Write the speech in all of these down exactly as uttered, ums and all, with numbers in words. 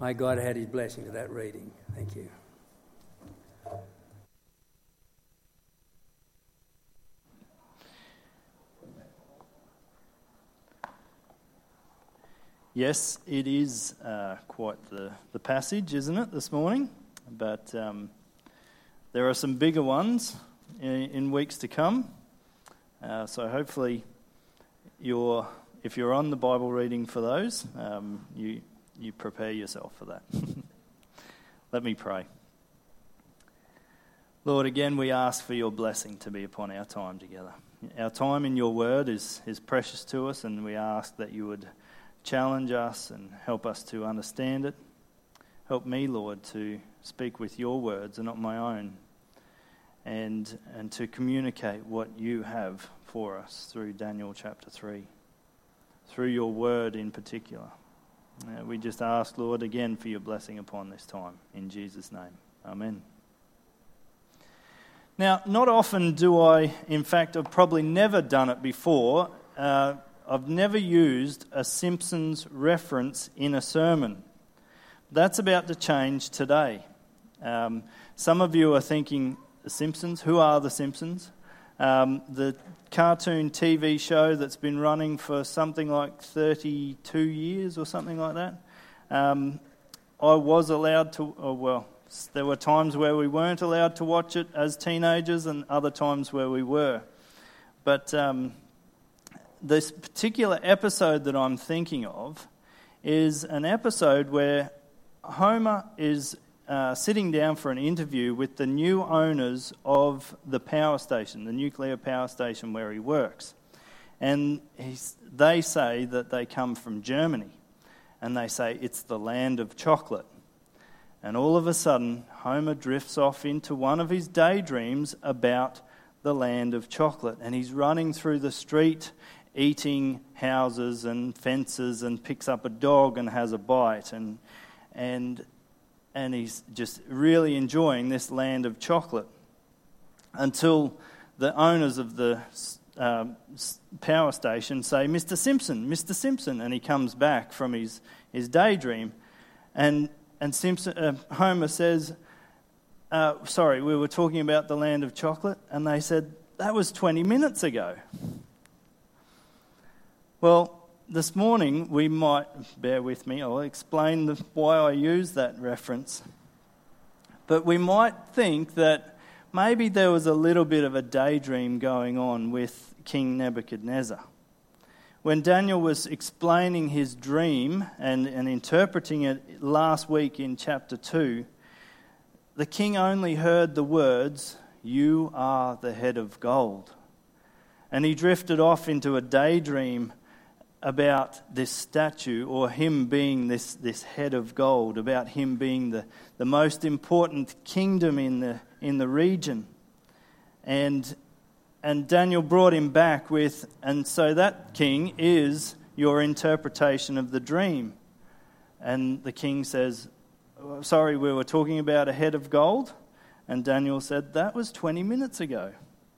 May God add his blessing to that reading. Thank you. Yes, it is uh, quite the, the passage, isn't it, this morning? But um, there are some bigger ones in, in weeks to come. Uh, so hopefully, you're, if you're on the Bible reading for those, um, you you prepare yourself for that. Let me pray. Lord, again, we ask for your blessing to be upon our time together. Our time in your word is, is precious to us, and we ask that you would challenge us and help us to understand it. Help me, Lord, to speak with your words and not my own, and and to communicate what you have for us through Daniel chapter three, through your word in particular. Uh, we just ask, Lord, again for your blessing upon this time. In Jesus' name, amen. Now, not often do I, in fact, I've probably never done it before, uh, I've never used a Simpsons reference in a sermon. That's about to change today. Um, some of you are thinking, The Simpsons? Who are The Simpsons? Um, the cartoon T V show that's been running for something like thirty-two years or something like that. Um, I was allowed to, oh well, there were times where we weren't allowed to watch it as teenagers and other times where we were. But um, this particular episode that I'm thinking of is an episode where Homer is uh, sitting down for an interview with the new owners of the power station, the nuclear power station where he works. And he's, they say that they come from Germany, and they say it's the land of chocolate. And all of a sudden, Homer drifts off into one of his daydreams about the land of chocolate, and he's running through the street eating houses and fences, and picks up a dog and has a bite, and and and he's just really enjoying this land of chocolate until the owners of the uh, power station say, Mister Simpson, Mister Simpson, and he comes back from his, his daydream, and and Simpson uh, Homer says, uh, sorry, we were talking about the land of chocolate, and they said, that was twenty minutes ago. Well, this morning we might, bear with me, I'll explain the, why I use that reference. But we might think that maybe there was a little bit of a daydream going on with King Nebuchadnezzar. When Daniel was explaining his dream and, and interpreting it last week in chapter two, the king only heard the words, "You are the head of gold." And he drifted off into a daydream about this statue, or him being this, this head of gold, about him being the, the most important kingdom in the in the region. And and Daniel brought him back with, and so that king is your interpretation of the dream. And the king says, sorry, we were talking about a head of gold? And Daniel said, that was twenty minutes ago.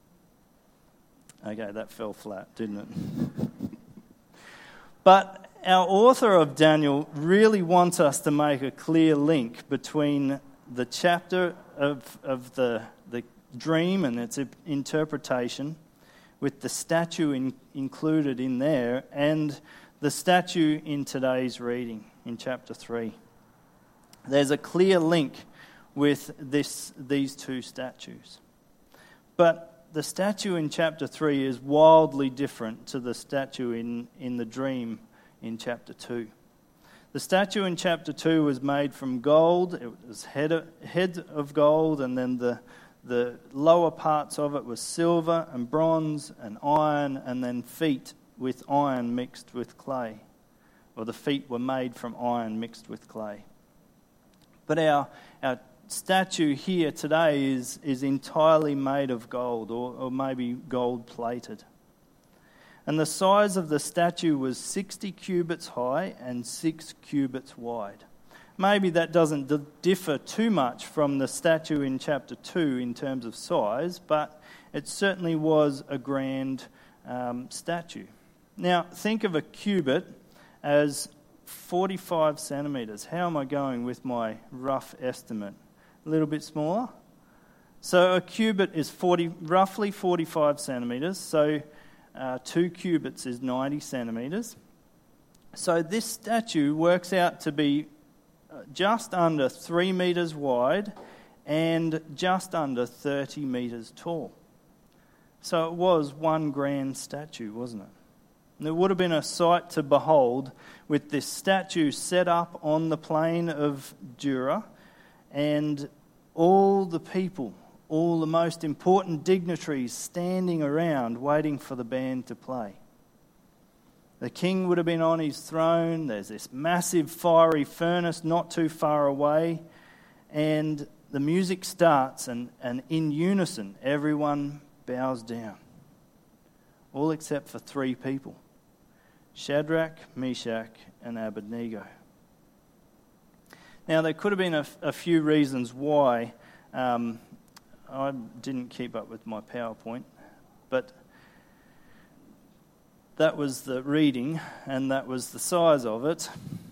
Okay, that fell flat, didn't it? But our author of Daniel really wants us to make a clear link between the chapter of, of the, the dream and its interpretation, with the statue in, included in there, and the statue in today's reading in chapter three. There's a clear link with this these two statues. But the statue in chapter three is wildly different to the statue in, in the dream in chapter two. The statue in chapter two was made from gold. It was head of, head of gold, and then the, the lower parts of it was silver and bronze and iron, and then feet with iron mixed with clay. Or the feet were made from iron mixed with clay. But our our statue here today is, is entirely made of gold, or, or maybe gold plated. And the size of the statue was sixty cubits high and six cubits wide. Maybe that doesn't d- differ too much from the statue in chapter two in terms of size, but it certainly was a grand um, statue. Now, think of a cubit as forty-five centimetres. How am I going with my rough estimate? A little bit smaller? So a cubit is forty, roughly forty-five centimetres, so uh, two cubits is ninety centimetres. So this statue works out to be just under three metres wide and just under thirty metres tall. So it was one grand statue, wasn't it? And it would have been a sight to behold with this statue set up on the plain of Dura and all the people, all the most important dignitaries standing around waiting for the band to play. The king would have been on his throne. There's this massive fiery furnace not too far away. And the music starts and, and in unison everyone bows down. All except for three people. Shadrach, Meshach and Abednego. Now there could have been a, a few reasons why um, I didn't keep up with my PowerPoint, but that was the reading and that was the size of it.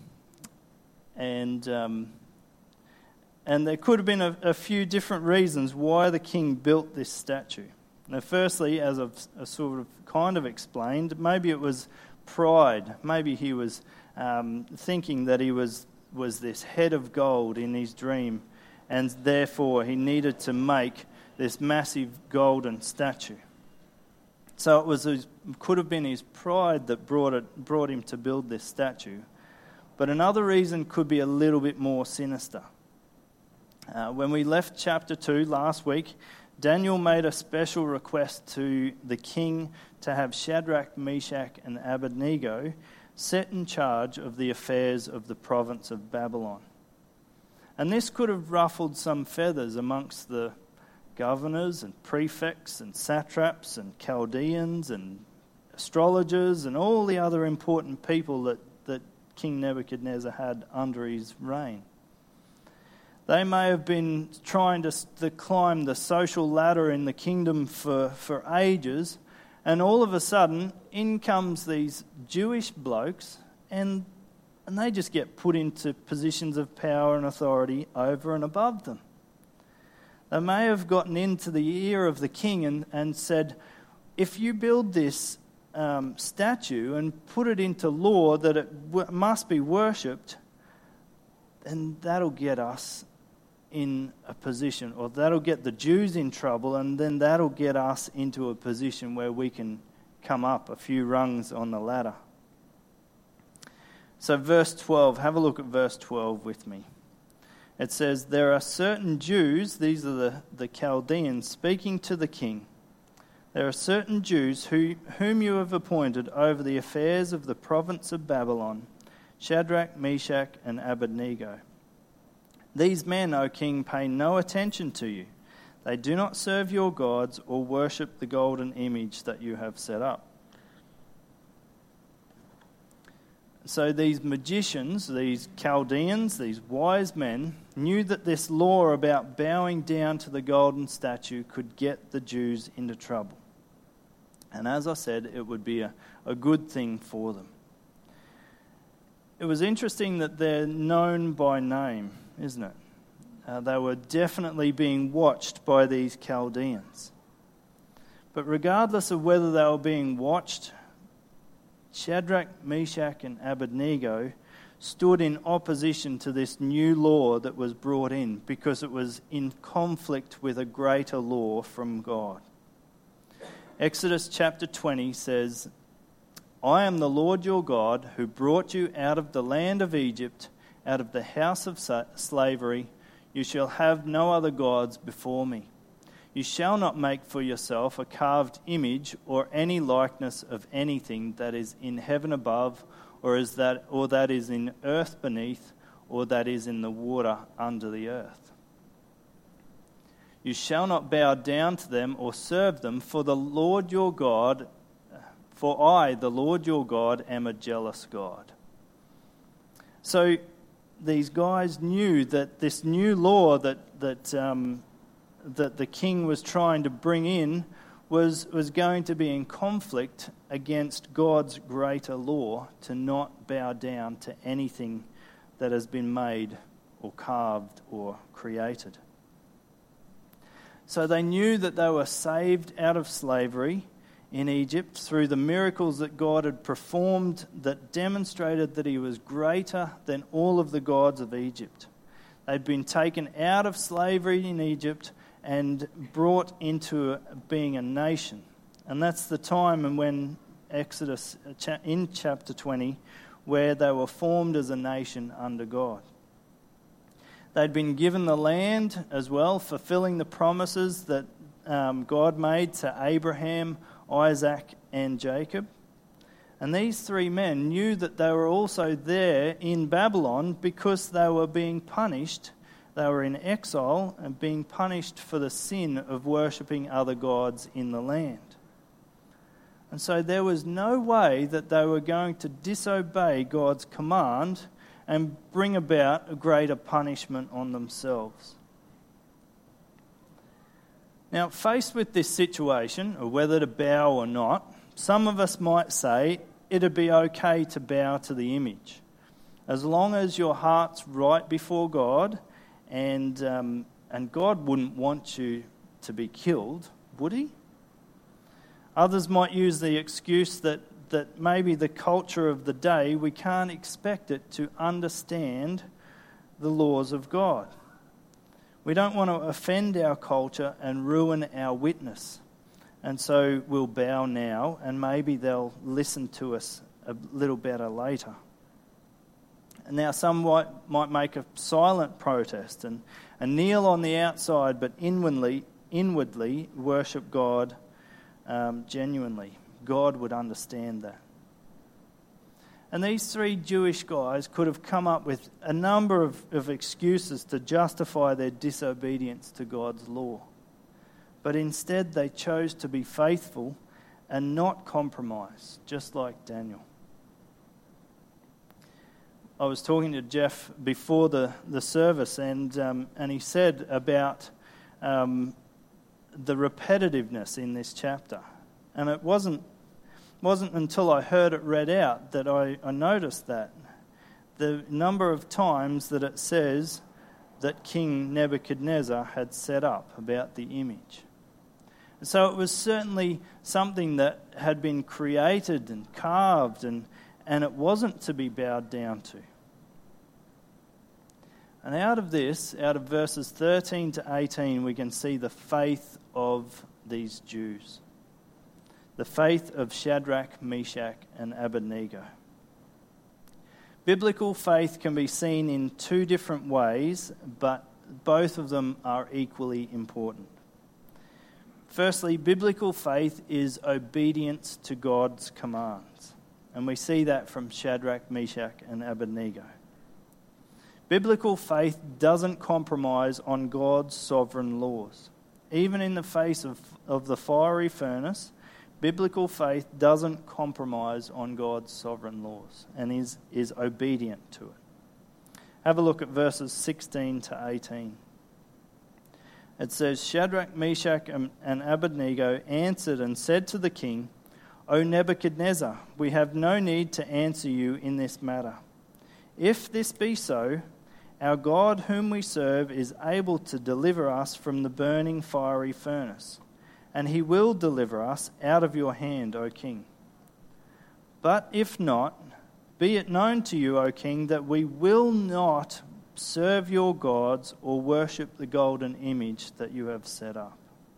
And um, and there could have been a, a few different reasons why the king built this statue. Now, firstly, as I've, I've sort of kind of explained, maybe it was pride. Maybe he was um, thinking that he was, was this head of gold in his dream, and therefore he needed to make this massive golden statue. So it was his, could have been his pride that brought it brought him to build this statue. But another reason could be a little bit more sinister. Uh, when we left chapter two last week, Daniel made a special request to the king to have Shadrach, Meshach and Abednego set in charge of the affairs of the province of Babylon. And this could have ruffled some feathers amongst the governors and prefects and satraps and Chaldeans and astrologers and all the other important people that, that King Nebuchadnezzar had under his reign. They may have been trying to, to climb the social ladder in the kingdom for, for ages, and all of a sudden, in comes these Jewish blokes, and, and they just get put into positions of power and authority over and above them. They may have gotten into the ear of the king and, and said, if you build this um, statue and put it into law that it w- must be worshipped, then that'll get us in a position, or that'll get the Jews in trouble, and then that'll get us into a position where we can come up a few rungs on the ladder. So verse twelve, have a look at verse twelve with me. It says, there are certain Jews, these are the, the Chaldeans, speaking to the king. There are certain Jews who, whom you have appointed over the affairs of the province of Babylon, Shadrach, Meshach, and Abednego. These men, O king, pay no attention to you. They do not serve your gods or worship the golden image that you have set up. So these magicians, these Chaldeans, these wise men, knew that this law about bowing down to the golden statue could get the Jews into trouble. And as I said, it would be a, a good thing for them. It was interesting that they're known by name, isn't it? Uh, they were definitely being watched by these Chaldeans. But regardless of whether they were being watched, Shadrach, Meshach and Abednego stood in opposition to this new law that was brought in because it was in conflict with a greater law from God. Exodus chapter twenty says, I am the Lord your God who brought you out of the land of Egypt, out of the house of slavery. You shall have no other gods before me. You shall not make for yourself a carved image or any likeness of anything that is in heaven above, or is that or that is in earth beneath, or that is in the water under the earth. You shall not bow down to them or serve them, for the Lord your God, for I, the Lord your God, am a jealous God. So these guys knew that this new law that that um, that the king was trying to bring in was was going to be in conflict against God's greater law to not bow down to anything that has been made or carved or created. So they knew that they were saved out of slavery in Egypt through the miracles that God had performed that demonstrated that he was greater than all of the gods of Egypt. They'd been taken out of slavery in Egypt and brought into being a nation. And that's the time when Exodus, in chapter twenty, where they were formed as a nation under God. They'd been given the land as well, fulfilling the promises that um, God made to Abraham, Isaac, and Jacob. And these three men knew that they were also there in Babylon because they were being punished. They were in exile and being punished for the sin of worshipping other gods in the land. And so there was no way that they were going to disobey God's command and bring about a greater punishment on themselves. Now, faced with this situation, or whether to bow or not, some of us might say it'd be okay to bow to the image, as long as your heart's right before God, and um, and God wouldn't want you to be killed, would he? Others might use the excuse that, that maybe the culture of the day, we can't expect it to understand the laws of God. We don't want to offend our culture and ruin our witness. And so we'll bow now, and maybe they'll listen to us a little better later. And now some might, might make a silent protest and, and kneel on the outside, but inwardly, inwardly worship God um, genuinely. God would understand that. And these three Jewish guys could have come up with a number of, of excuses to justify their disobedience to God's law. But instead they chose to be faithful and not compromise, just like Daniel. I was talking to Jeff before the, the service, and um, and he said about um, the repetitiveness in this chapter. And it wasn't wasn't until I heard it read out that I, I noticed that. The number of times that it says that King Nebuchadnezzar had set up about the image. And so it was certainly something that had been created and carved, and, and it wasn't to be bowed down to. And out of this, out of verses thirteen to eighteen, we can see the faith of these Jews. The faith of Shadrach, Meshach, and Abednego. Biblical faith can be seen in two different ways, but both of them are equally important. Firstly, biblical faith is obedience to God's commands. And we see that from Shadrach, Meshach, and Abednego. Biblical faith doesn't compromise on God's sovereign laws. Even in the face of, of the fiery furnace, biblical faith doesn't compromise on God's sovereign laws and is, is obedient to it. Have a look at verses sixteen to eighteen. It says, Shadrach, Meshach, and Abednego answered and said to the king, O Nebuchadnezzar, we have no need to answer you in this matter. If this be so, our God whom we serve is able to deliver us from the burning fiery furnace, and he will deliver us out of your hand, O king. But if not, be it known to you, O king, that we will not serve your gods or worship the golden image that you have set up.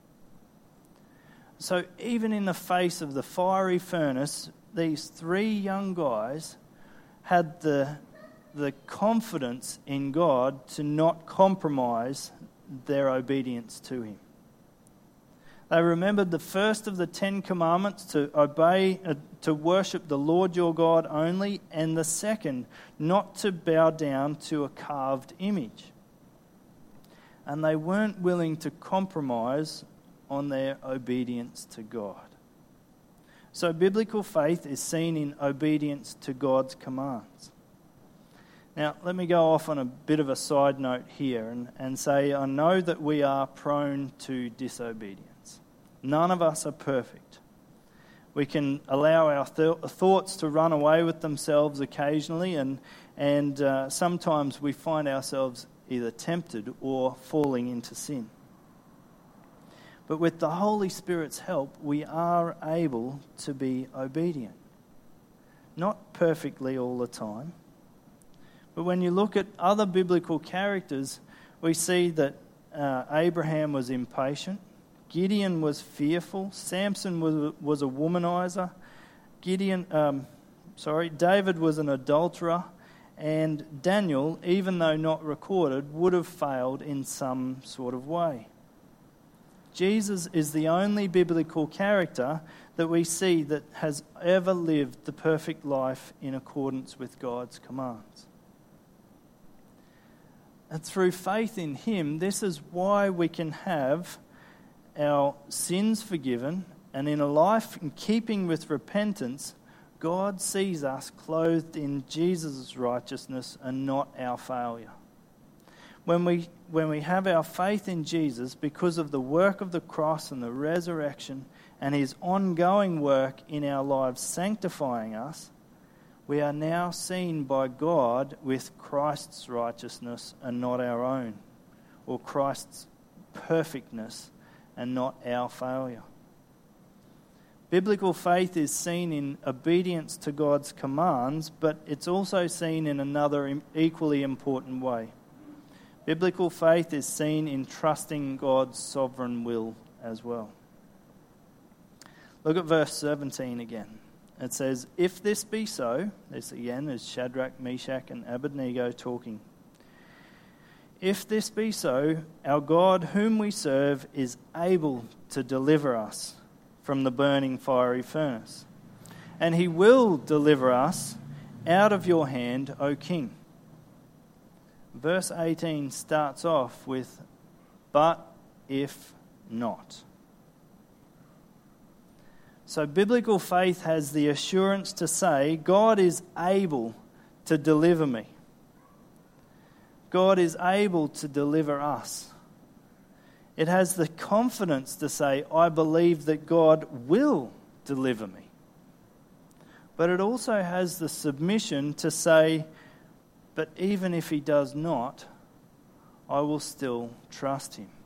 So even in the face of the fiery furnace, these three young guys had the, the confidence in God to not compromise their obedience to him. They remembered the first of the Ten Commandments to obey, uh, to worship the Lord your God only, and the second, not to bow down to a carved image. And they weren't willing to compromise on their obedience to God. So biblical faith is seen in obedience to God's commands. Now, let me go off on a bit of a side note here and, and say I know that we are prone to disobedience. None of us are perfect. We can allow our th- thoughts to run away with themselves occasionally, and, and uh, sometimes we find ourselves either tempted or falling into sin. But with the Holy Spirit's help, we are able to be obedient. Not perfectly all the time, but when you look at other biblical characters, we see that uh, Abraham was impatient, Gideon was fearful, Samson was, was a womanizer, Gideon, um, sorry, David was an adulterer, and Daniel, even though not recorded, would have failed in some sort of way. Jesus is the only biblical character that we see that has ever lived the perfect life in accordance with God's commands. And through faith in him, this is why we can have our sins forgiven, and in a life in keeping with repentance, God sees us clothed in Jesus' righteousness and not our failure. When we, when we have our faith in Jesus because of the work of the cross and the resurrection and his ongoing work in our lives sanctifying us, we are now seen by God with Christ's righteousness and not our own, or Christ's perfectness and not our failure. Biblical faith is seen in obedience to God's commands, but it's also seen in another equally important way. Biblical faith is seen in trusting God's sovereign will as well. Look at verse seventeen again. It says, "If this be so," this again is Shadrach, Meshach, and Abednego talking. "If this be so, our God whom we serve is able to deliver us from the burning fiery furnace, and he will deliver us out of your hand, O king." Verse eighteen starts off with, "But if not." So biblical faith has the assurance to say, God is able to deliver me. God is able to deliver us. It has the confidence to say, I believe that God will deliver me. But it also has the submission to say, but even if he does not, I will still trust him.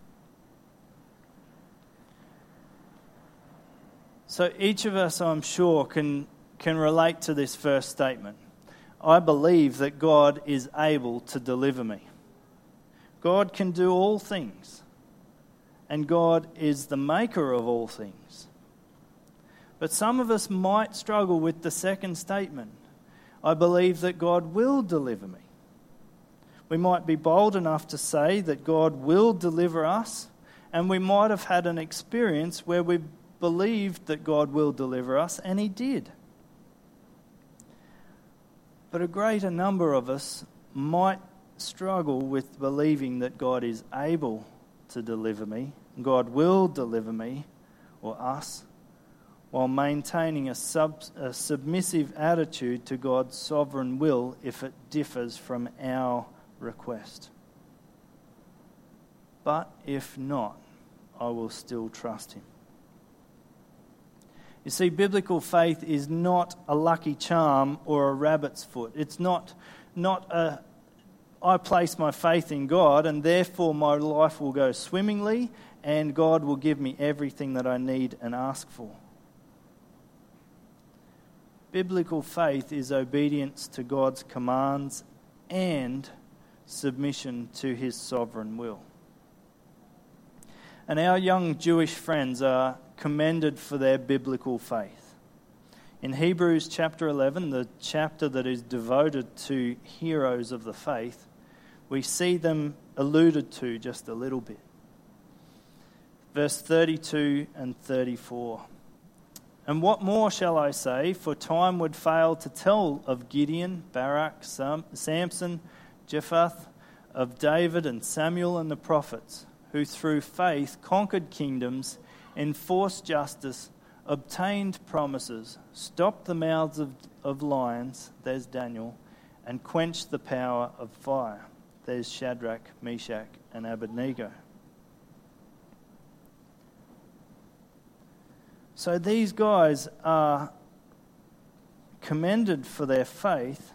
So each of us, I'm sure, can, can relate to this first statement. I believe that God is able to deliver me. God can do all things, and God is the maker of all things. But some of us might struggle with the second statement. I believe that God will deliver me. We might be bold enough to say that God will deliver us, and we might have had an experience where we believed that God will deliver us, and he did. But a greater number of us might struggle with believing that God is able to deliver me, God will deliver me, or us, while maintaining a, sub, a submissive attitude to God's sovereign will if it differs from our request. But if not, I will still trust him. You see, biblical faith is not a lucky charm or a rabbit's foot. It's not, not a, I place my faith in God and therefore my life will go swimmingly and God will give me everything that I need and ask for. Biblical faith is obedience to God's commands and submission to his sovereign will. And our young Jewish friends are commended for their biblical faith. In Hebrews chapter eleven, the chapter that is devoted to heroes of the faith, we see them alluded to just a little bit. Verse thirty-two and thirty-four. And what more shall I say? For time would fail to tell of Gideon, Barak, Sam, Samson, Jephthah, of David and Samuel and the prophets, who through faith conquered kingdoms, enforced justice, obtained promises, stopped the mouths of, of lions, there's Daniel, and quenched the power of fire, there's Shadrach, Meshach, and Abednego. So these guys are commended for their faith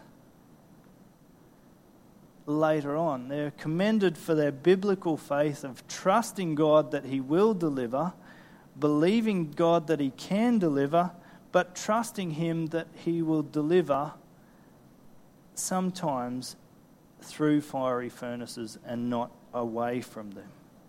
later on. They're commended for their biblical faith of trusting God that He will deliver, believing God that He can deliver, but trusting Him that He will deliver sometimes through fiery furnaces and not away from them.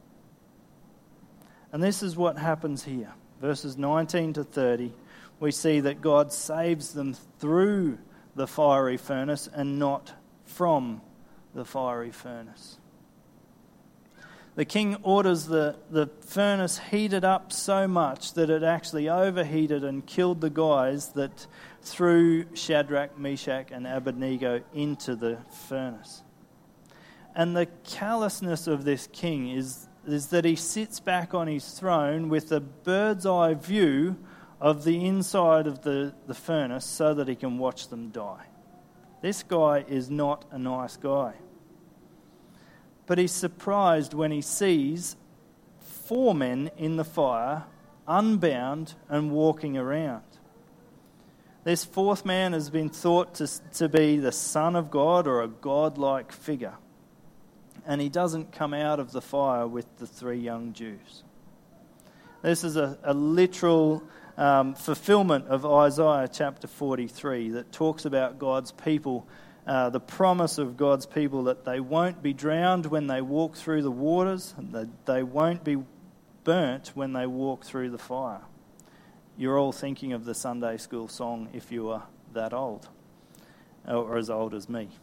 And this is what happens here. Verses nineteen to thirty, we see that God saves them through the fiery furnace and not from the fiery furnace. The king orders the, the furnace heated up so much that it actually overheated and killed the guys that threw Shadrach, Meshach, and Abednego into the furnace. And the callousness of this king is, is that he sits back on his throne with a bird's eye view of the inside of the, the furnace so that he can watch them die. This guy is not a nice guy. But he's surprised when he sees four men in the fire, unbound and walking around. This fourth man has been thought to, to be the Son of God or a God-like figure. And he doesn't come out of the fire with the three young Jews. This is a, a literal um, fulfillment of Isaiah chapter forty-three that talks about God's people, uh, the promise of God's people that they won't be drowned when they walk through the waters, and that they won't be burnt when they walk through the fire. You're all thinking of the Sunday school song, if you are that old, or as old as me.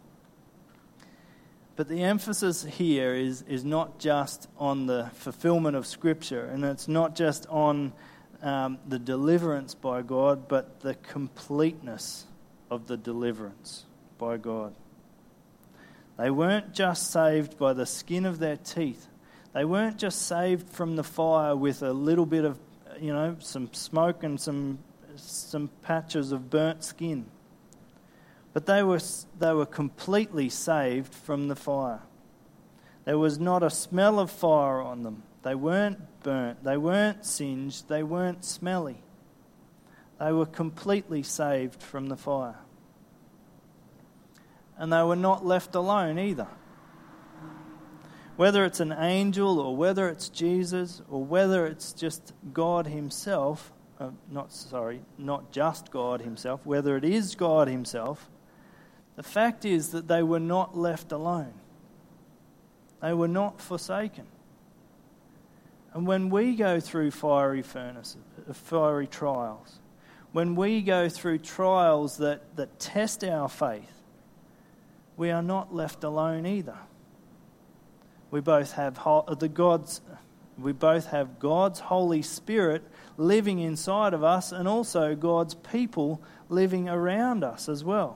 But the emphasis here is, is not just on the fulfillment of Scripture, and it's not just on um, the deliverance by God, but the completeness of the deliverance by God. They weren't just saved by the skin of their teeth. They weren't just saved from the fire with a little bit of, you know, some smoke and some some patches of burnt skin. But they were they were completely saved from the fire. There was not a smell of fire on them. They weren't burnt. They weren't singed. They weren't smelly. They were completely saved from the fire. And they were not left alone either. Whether it's an angel or whether it's Jesus or whether it's just God Himself, uh, not sorry, not just God Himself, whether it is God Himself, the fact is that they were not left alone. They were not forsaken. And when we go through fiery furnaces, fiery trials, when we go through trials that, that test our faith, we are not left alone either. We both have the God's, we both have God's Holy Spirit living inside of us, and also God's people living around us as well.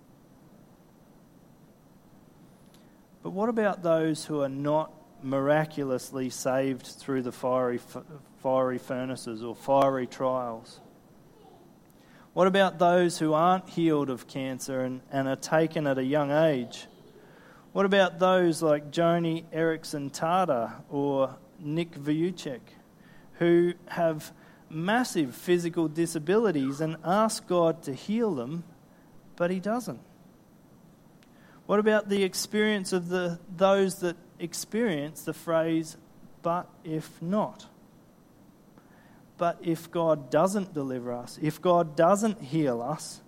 But what about those who are not miraculously saved through the fiery fiery furnaces or fiery trials? What about those who aren't healed of cancer and, and are taken at a young age? What about those like Joni Eareckson Tada or Nick Vujicic, who have massive physical disabilities and ask God to heal them, but He doesn't? What about the experience of the those that experience the phrase, but if not? But if God doesn't deliver us, if God doesn't heal us,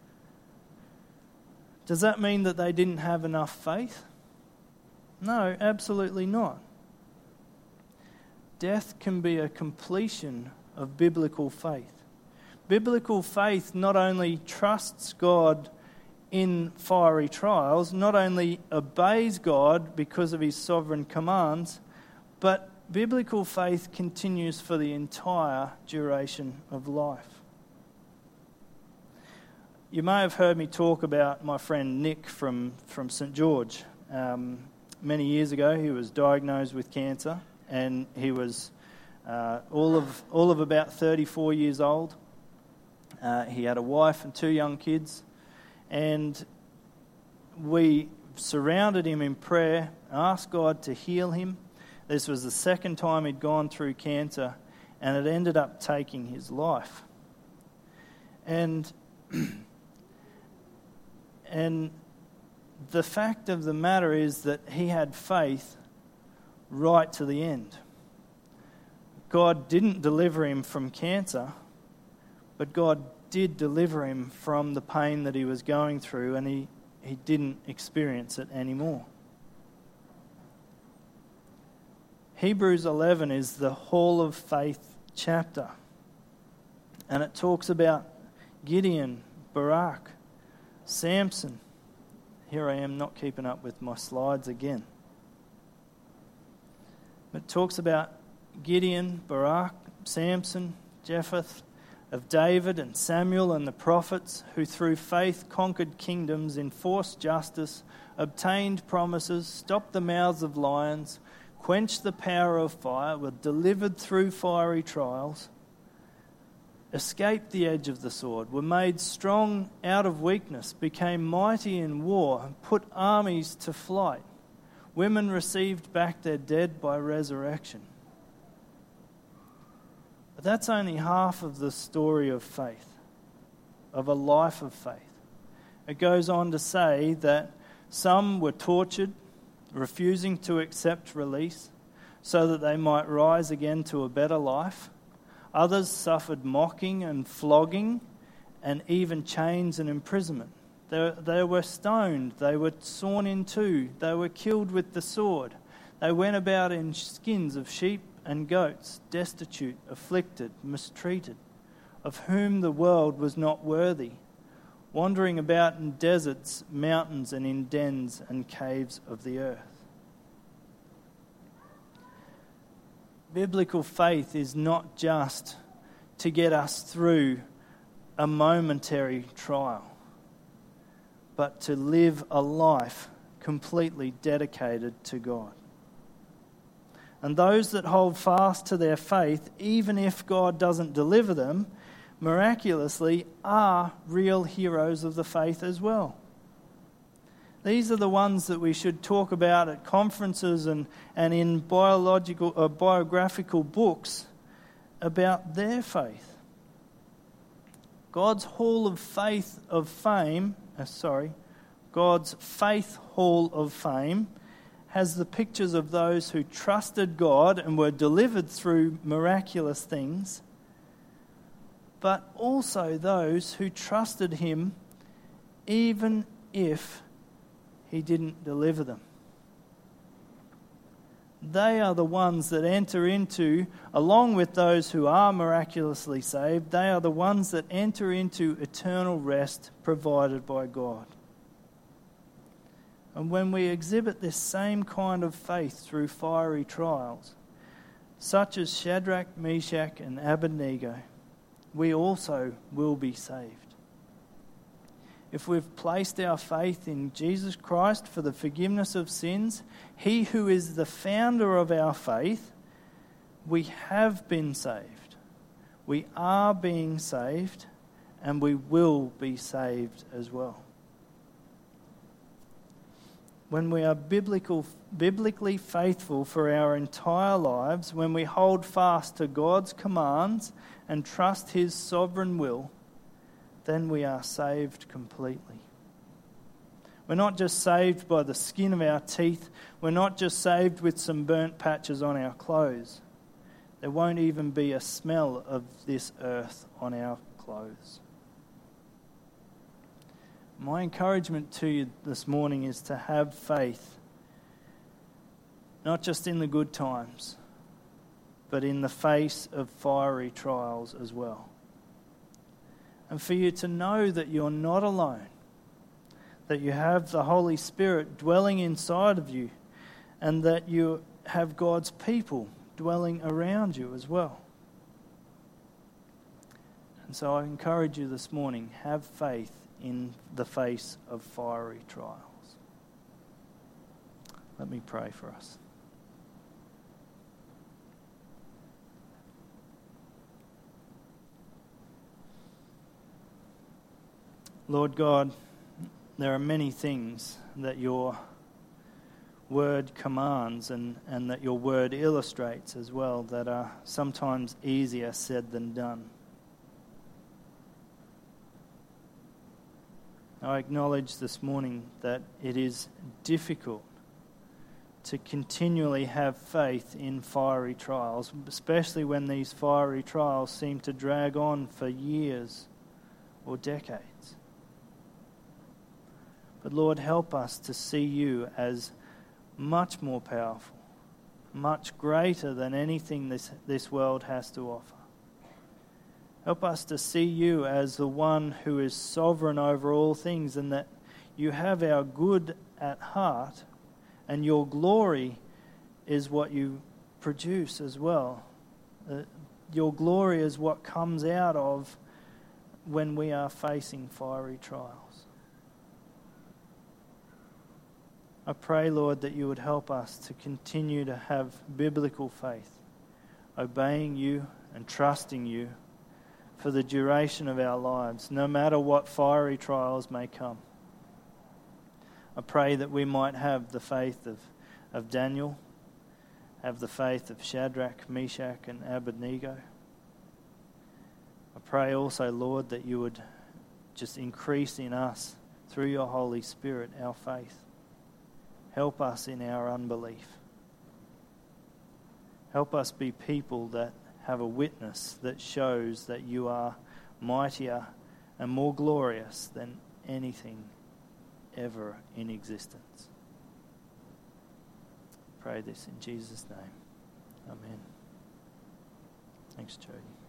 does that mean that they didn't have enough faith? No, absolutely not. Death can be a completion of biblical faith. Biblical faith not only trusts God in fiery trials, not only obeys God because of His sovereign commands, but biblical faith continues for the entire duration of life. You may have heard me talk about my friend Nick from, from Saint George. Um, many years ago, he was diagnosed with cancer, and he was uh, all of all of about thirty-four years old. Uh, he had a wife and two young kids, and we surrounded him in prayer, asked God to heal him. This was the second time he'd gone through cancer, and it ended up taking his life. And and the fact of the matter is that he had faith right to the end. God didn't deliver him from cancer, but God did deliver him from the pain that he was going through, and he, he didn't experience it anymore. Hebrews eleven is the Hall of Faith chapter, and it talks about Gideon, Barak, Samson. Here I am not keeping up with my slides again. It talks about Gideon, Barak, Samson, Jephthah, of David and Samuel and the prophets, who through faith conquered kingdoms, enforced justice, obtained promises, stopped the mouths of lions, quenched the power of fire, were delivered through fiery trials, escaped the edge of the sword, were made strong out of weakness, became mighty in war, and put armies to flight. Women received back their dead by resurrection. But that's only half of the story of faith, of a life of faith. It goes on to say that some were tortured, refusing to accept release, so that they might rise again to a better life. Others suffered mocking and flogging, and even chains and imprisonment. They, they were stoned, they were sawn in two, they were killed with the sword. They went about in skins of sheep and goats, destitute, afflicted, mistreated, of whom the world was not worthy, wandering about in deserts, mountains, and in dens and caves of the earth. Biblical faith is not just to get us through a momentary trial, but to live a life completely dedicated to God. And those that hold fast to their faith, even if God doesn't deliver them, miraculously are real heroes of the faith as well. These are the ones that we should talk about at conferences and, and in biological or biographical books about their faith. God's Hall of Faith of Fame, uh, sorry, God's Faith Hall of Fame has the pictures of those who trusted God and were delivered through miraculous things, but also those who trusted Him even if He didn't deliver them. They are the ones that enter into, along with those who are miraculously saved, they are the ones that enter into eternal rest provided by God. And when we exhibit this same kind of faith through fiery trials, such as Shadrach, Meshach, and Abednego, we also will be saved. If we've placed our faith in Jesus Christ for the forgiveness of sins, He who is the founder of our faith, we have been saved. We are being saved, and we will be saved as well. When we are biblical, biblically faithful for our entire lives, when we hold fast to God's commands and trust His sovereign will, then we are saved completely. We're not just saved by the skin of our teeth. We're not just saved with some burnt patches on our clothes. There won't even be a smell of this earth on our clothes. My encouragement to you this morning is to have faith, not just in the good times, but in the face of fiery trials as well. And for you to know that you're not alone, that you have the Holy Spirit dwelling inside of you, and that you have God's people dwelling around you as well. And so I encourage you this morning, have faith in the face of fiery trials. Let me pray for us. Lord God, there are many things that your word commands and, and that your word illustrates as well, that are sometimes easier said than done. I acknowledge this morning that it is difficult to continually have faith in fiery trials, especially when these fiery trials seem to drag on for years or decades. But Lord, help us to see you as much more powerful, much greater than anything this, this world has to offer. Help us to see you as the one who is sovereign over all things, and that you have our good at heart, and your glory is what you produce as well. Uh, your glory is what comes out of when we are facing fiery trials. I pray, Lord, that you would help us to continue to have biblical faith, obeying you and trusting you for the duration of our lives, no matter what fiery trials may come. I pray that we might have the faith of, of Daniel, have the faith of Shadrach, Meshach, and Abednego. I pray also, Lord, that you would just increase in us, through your Holy Spirit, our faith. Help us in our unbelief. Help us be people that have a witness that shows that you are mightier and more glorious than anything ever in existence. Pray this in Jesus' name. Amen. Thanks, Jody.